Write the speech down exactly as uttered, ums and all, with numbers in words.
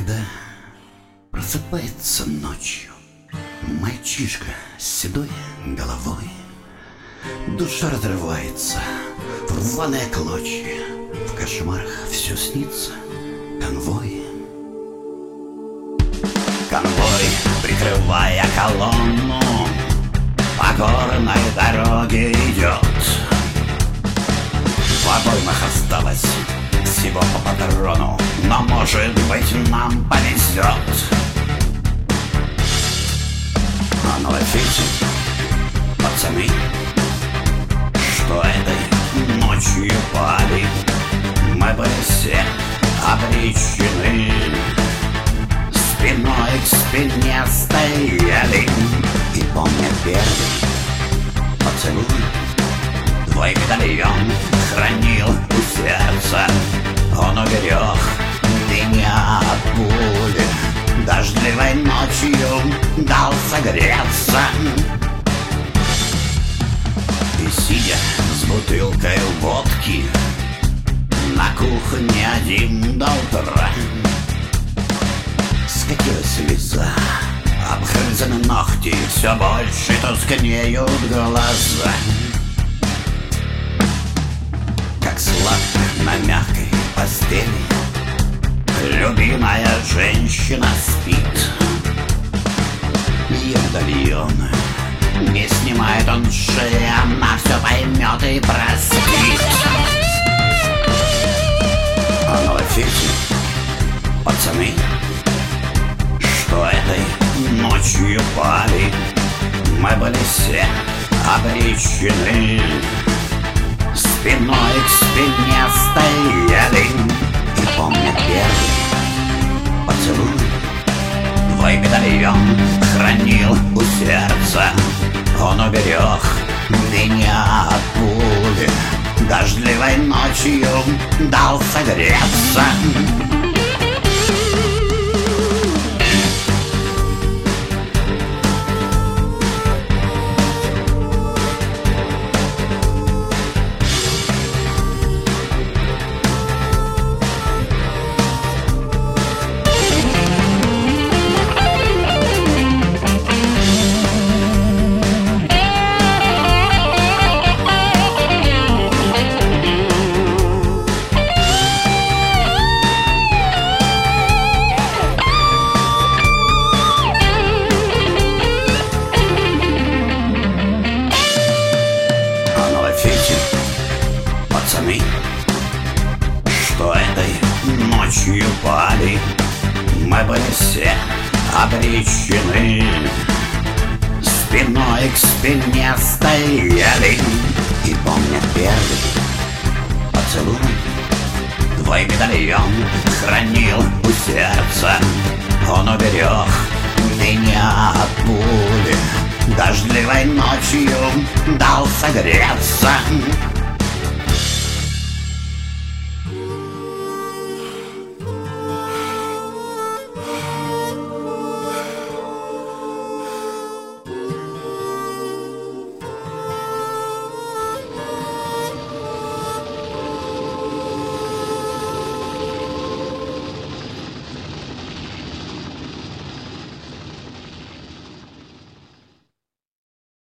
Когда просыпается ночью мальчишка с седой головой, душа разрывается в рваные клочья, в кошмарах все снится конвой. Конвой, прикрывая колонну, по горной дороге идет. В обоймах осталось всего по патрону, но, может быть, нам повезет. А на лафете, пацаны, что этой ночью пали, мы были все обречены. Спиной к спине стояли, и помню первый поцелуй. Твой медальон хранил у сердца, он уберег меня от пули. Дождливой ночью дал согреться. И сидя с бутылкой водки на кухне один до утра, скатилась слеза, обгрызаны ногти, все больше тускнеют глаза. Как сладко на мягкой постели любимая женщина спит. Ее медальон не снимает он с шеи, она все поймет и простит. А на лафете, пацаны, что этой ночью пали, мы были все обречены. Спиной к спине стояли, и помню первый поцелуй. Твой медальон хранил у сердца, он уберег меня от пули. Дождливой ночью дал согреться. Пацаны, что этой ночью пали, мы были все обречены. Спиной к спине стояли, и помню первый поцелуй. Твой медальон хранил у сердца, он уберег меня от пули. Дождливой ночью дал согреться.